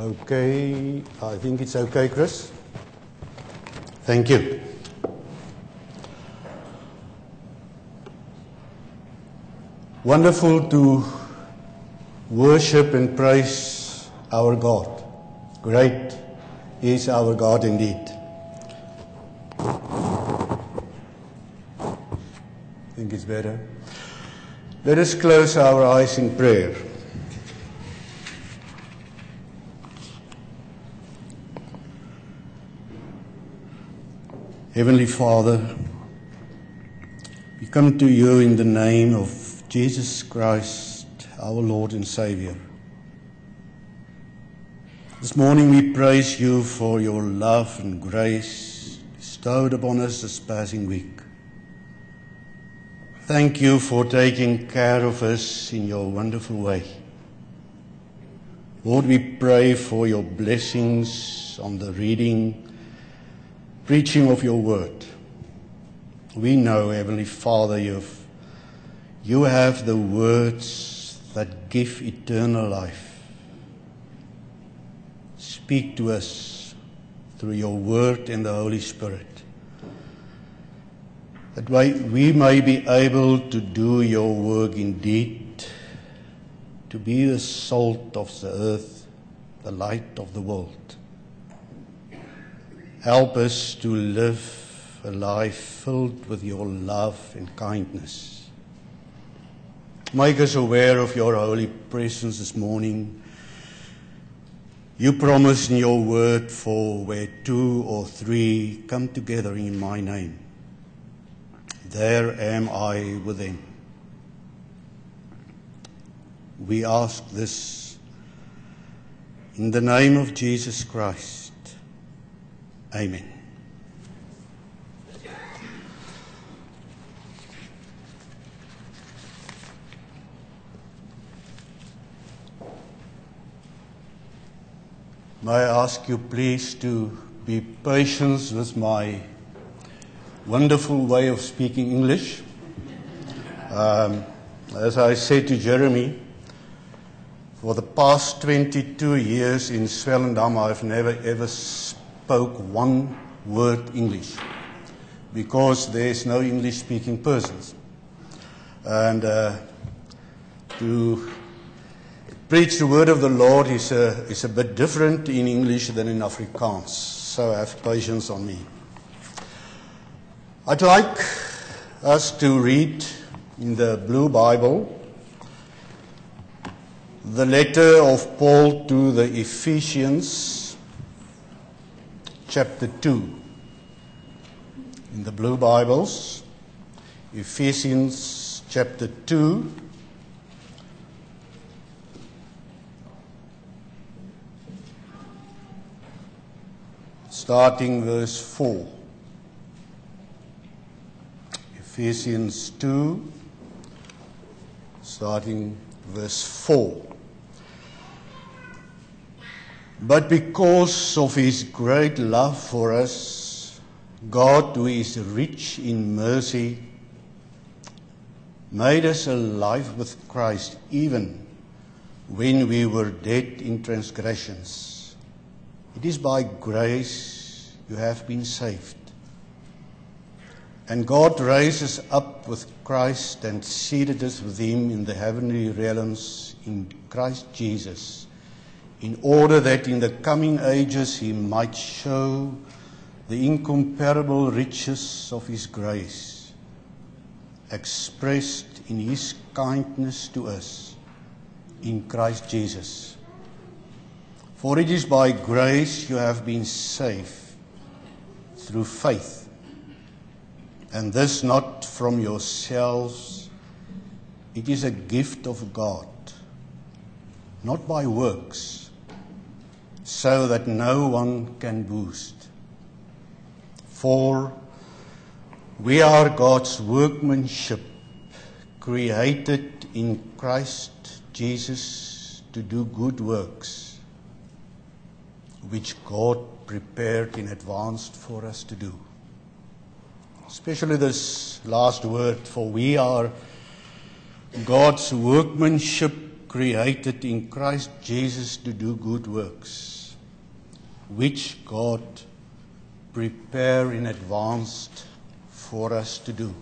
Okay, I think it's okay, Chris. Thank you. Wonderful to worship and praise our God. Great is our God indeed. I think it's better. Let us close our eyes in prayer. Heavenly Father, we come to you in the name of Jesus Christ, our Lord and Savior. This morning we praise you for your love and grace bestowed upon us this passing week. Thank you for taking care of us in your wonderful way. Lord, we pray for your blessings on the reading, preaching of your word. We know, Heavenly Father, you have the words that give eternal life. Speak to us through your word and the Holy Spirit, that we may be able to do your work indeed, to be the salt of the earth, the light of the world. Help us to live a life filled with your love and kindness. Make us aware of your holy presence this morning. You promise in your word, for where 2 or 3 come together in my name, there am I with them. We ask this in the name of Jesus Christ. Amen. May I ask you please to be patient with my wonderful way of speaking English. As I said to Jeremy, for the past 22 years in Swellendam, I've never ever spoke one word English because there's no English-speaking persons. And to preach the word of the Lord is a bit different in English than in Afrikaans, so have patience on me. I'd like us to read in the Blue Bible the letter of Paul to the Ephesians, chapter 2. In the Blue Bibles, Ephesians chapter 2, starting verse 4. Ephesians 2, starting verse 4. But because of his great love for us, God, who is rich in mercy, made us alive with Christ even when we were dead in transgressions. It is by grace you have been saved. And God raised us up with Christ and seated us with him in the heavenly realms in Christ Jesus, in order that in the coming ages he might show the incomparable riches of his grace, expressed in his kindness to us in Christ Jesus. For it is by grace you have been saved through faith, and this not from yourselves, it is a gift of God, not by works, so that no one can boast. For we are God's workmanship, created in Christ Jesus to do good works, which God prepared in advance for us to do. Especially this last word, for we are God's workmanship, created in Christ Jesus to do good works, which God prepared in advance for us to do.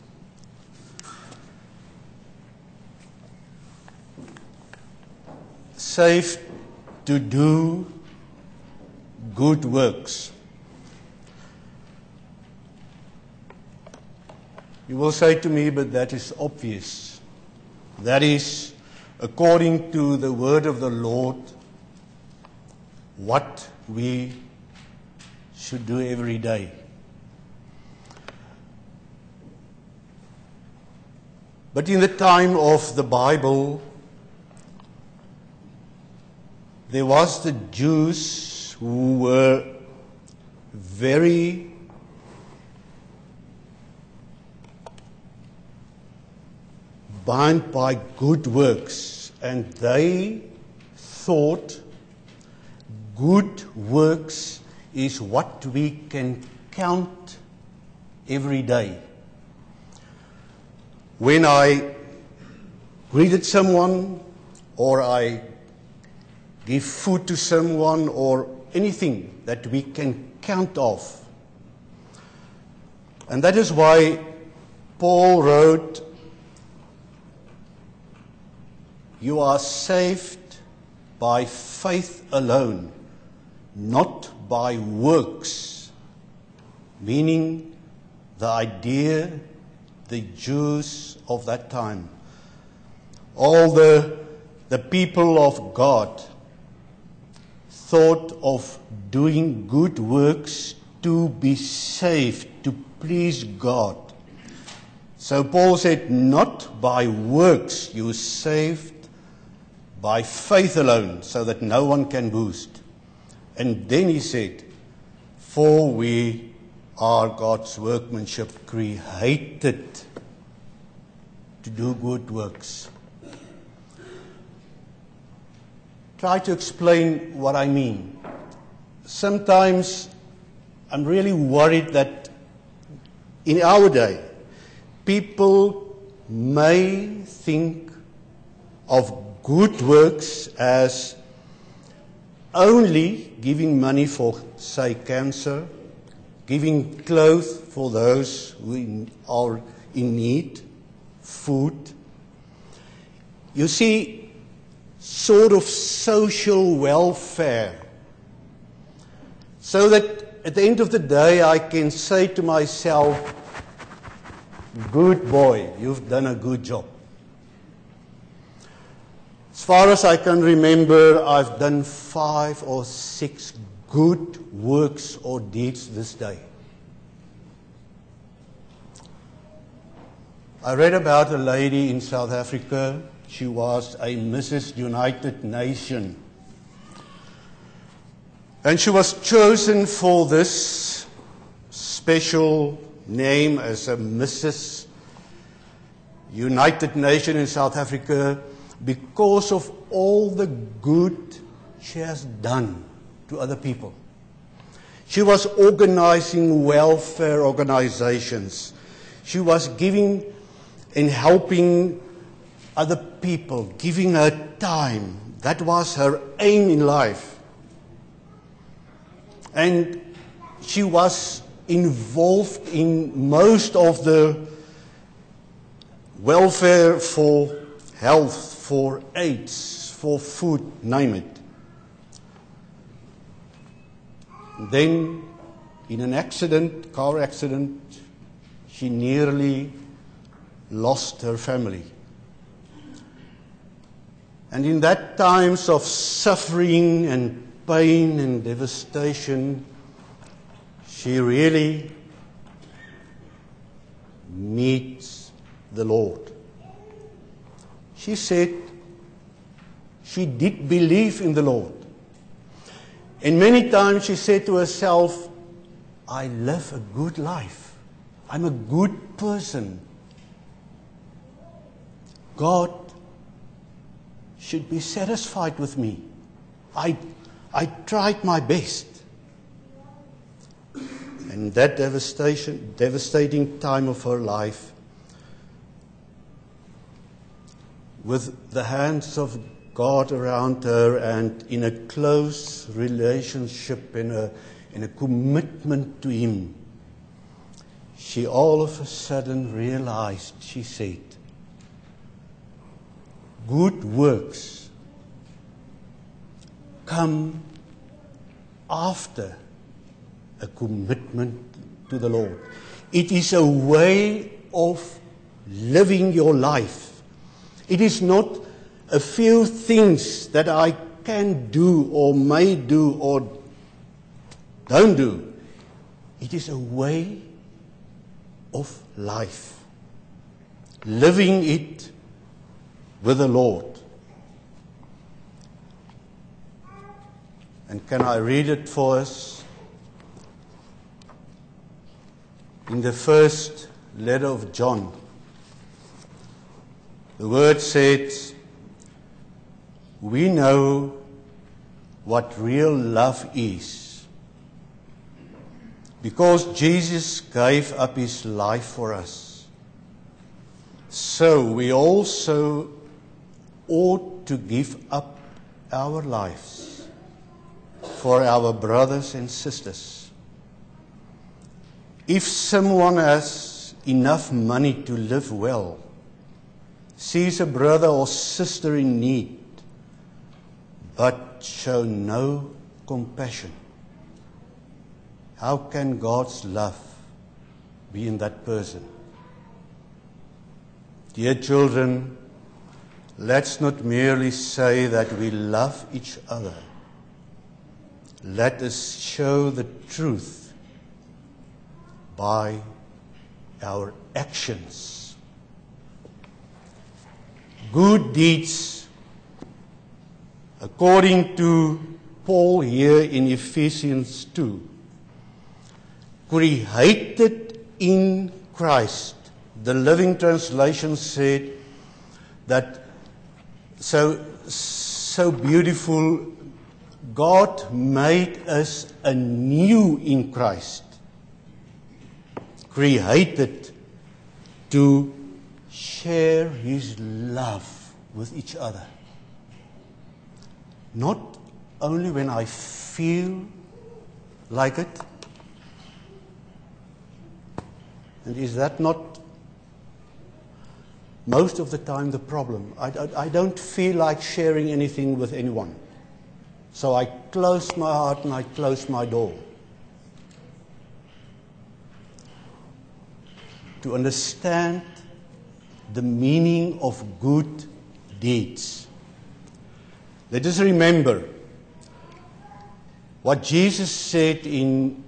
Saved to do good works. You will say to me, but that is obvious. That is, according to the word of the Lord, what we should do every day. But in the time of the Bible, there was the Jews who were very bound by good works, and they thought good works is what we can count every day. When I greeted someone, or I give food to someone, or anything that we can count off. And that is why Paul wrote, "You are saved by faith alone, not by works," meaning the idea, the Jews of that time, all the people of God thought of doing good works to be saved, to please God. So Paul said, not by works, you saved by faith alone, so that no one can boast. And then he said, for we are God's workmanship, created to do good works. Try to explain what I mean. Sometimes I'm really worried that in our day, people may think of good works as only giving money for, say, cancer, giving clothes for those who are in need, food. You see, sort of social welfare, so that at the end of the day I can say to myself, good boy, you've done a good job. As far as I can remember, I've done 5 or 6 good works or deeds this day. I read about a lady in South Africa. She was a Mrs. United Nations. And she was chosen for this special name as a Mrs. United Nations in South Africa because of all the good she has done to other people. She was organizing welfare organizations. She was giving and helping other people, giving her time. That was her aim in life. And she was involved in most of the welfare for health, for AIDS, for food, name it. Then, in an accident, car accident, she nearly lost her family. And in that times of suffering and pain and devastation, she really meets the Lord. She said she did believe in the Lord. And many times she said to herself, I live a good life. I'm a good person. God should be satisfied with me. I tried my best. And that devastating time of her life, with the hands of God around her and in a close relationship, in a commitment to Him, she all of a sudden realized, she said, good works come after a commitment to the Lord. It is a way of living your life. It is not a few things that I can do or may do or don't do. It is a way of life. Living it with the Lord. And can I read it for us? In the first letter of John, the word says, we know what real love is, because Jesus gave up His life for us. So we also ought to give up our lives for our brothers and sisters. If someone has enough money to live well, sees a brother or sister in need, but show no compassion, how can God's love be in that person? Dear children, let's not merely say that we love each other. Let us show the truth by our actions. Good deeds, according to Paul here in Ephesians 2, created in Christ. The Living Translation said that so beautiful, God made us anew in Christ, created to share His love with each other. Not only when I feel like it. And is that not most of the time the problem? I don't feel like sharing anything with anyone. So I close my heart and I close my door. To understand the meaning of good deeds, let us remember what Jesus said in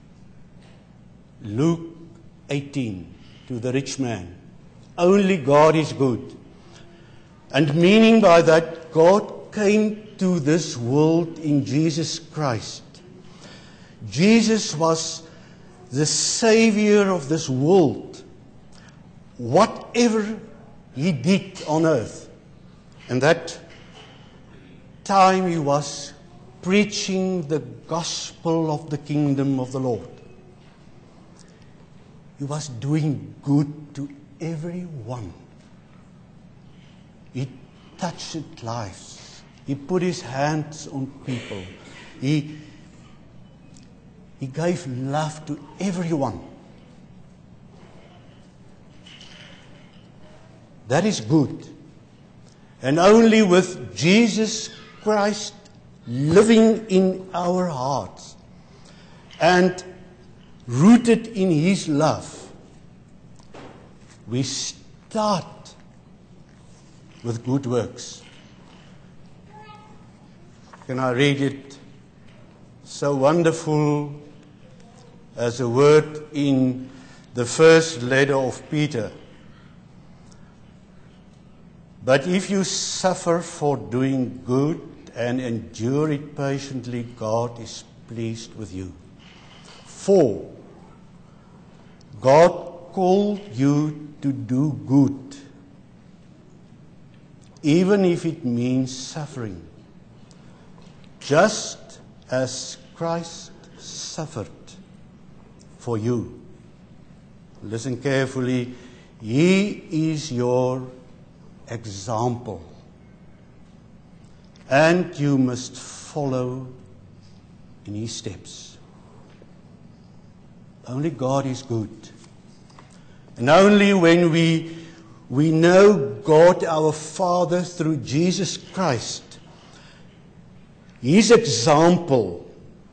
Luke 18 to the rich man. Only God is good. And meaning by that, God came to this world in Jesus Christ. Jesus was the Savior of this world. Whatever He did on earth, and that time He was preaching the gospel of the kingdom of the Lord. He was doing good to everyone. He touched lives. He put His hands on people. He gave love to everyone. That is good. And only with Jesus Christ living in our hearts and rooted in His love, we start with good works. Can I read it? So wonderful as a word in the first letter of Peter. But if you suffer for doing good and endure it patiently, God is pleased with you. For God called you to do good, even if it means suffering, just as Christ suffered for you. Listen carefully. He is your example. And you must follow in His steps. Only God is good. And only when we know God our Father through Jesus Christ, His example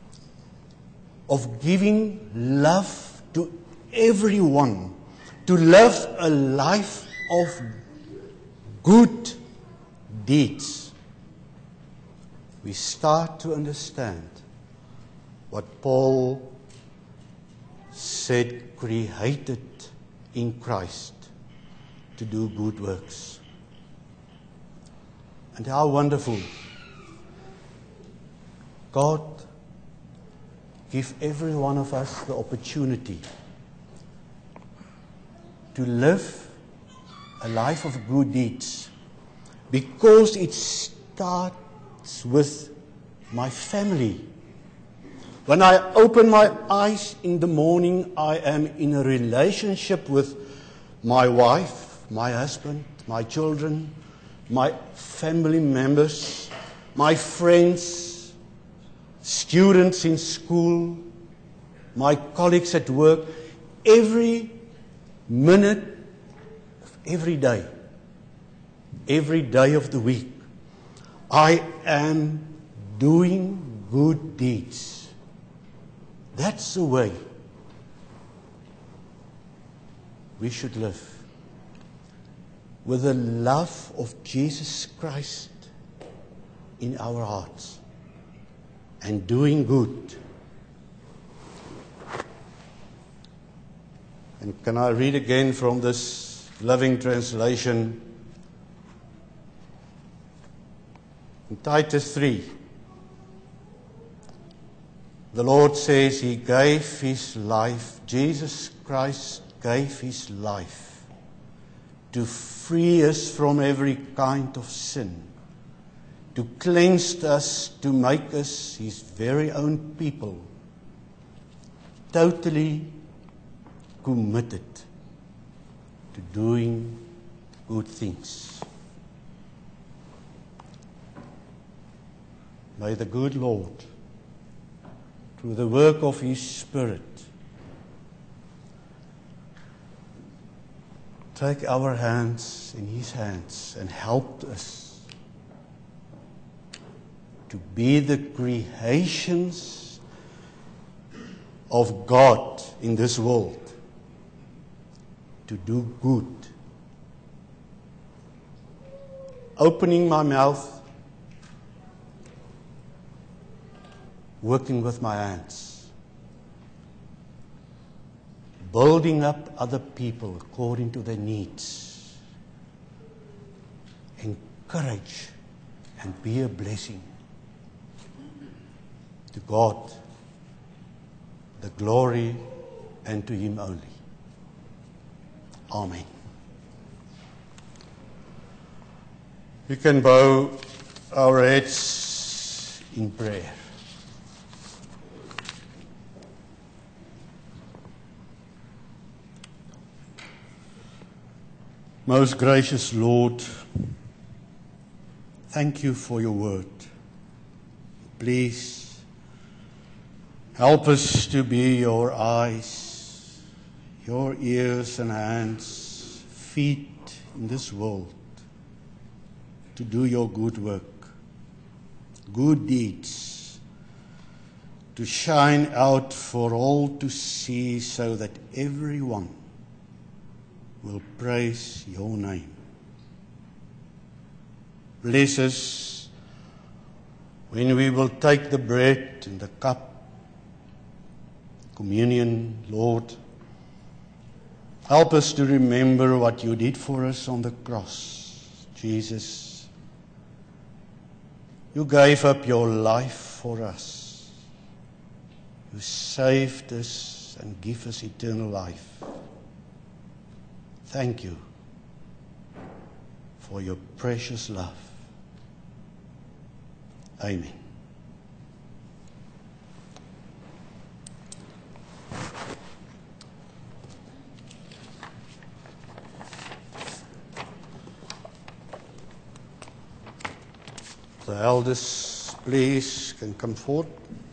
of giving love to everyone, to live a life of good deeds, we start to understand what Paul said, created in Christ to do good works. And how wonderful. God give every one of us the opportunity to live a life of good deeds, because it starts with my family. When I open my eyes in the morning, I am in a relationship with my wife, my husband, my children, my family members, my friends, students in school, my colleagues at work, every minute of every day of the week, I am doing good deeds. That's the way we should live, with the love of Jesus Christ in our hearts and doing good. And can I read again from this Living Translation? In Titus 3, the Lord says He gave His life, Jesus Christ gave His life to free us from every kind of sin, to cleanse us, to make us His very own people, totally committed to doing good things. May the good Lord, through the work of His Spirit, take our hands in His hands and help us to be the creations of God in this world, to do good. Opening my mouth, working with my hands, building up other people according to their needs, encourage and be a blessing. To God, the glory, and to Him only. Amen. We can bow our heads in prayer. Most gracious Lord, thank You for Your word. Please help us to be Your eyes, Your ears and hands, feet in this world, to do Your good work, good deeds, to shine out for all to see, so that everyone will praise Your name. Bless us when we will take the bread and the cup, communion, Lord. Help us to remember what You did for us on the cross. Jesus, You gave up Your life for us. You saved us and give us eternal life. Thank You for Your precious love. Amen. The elders, please, can come forward.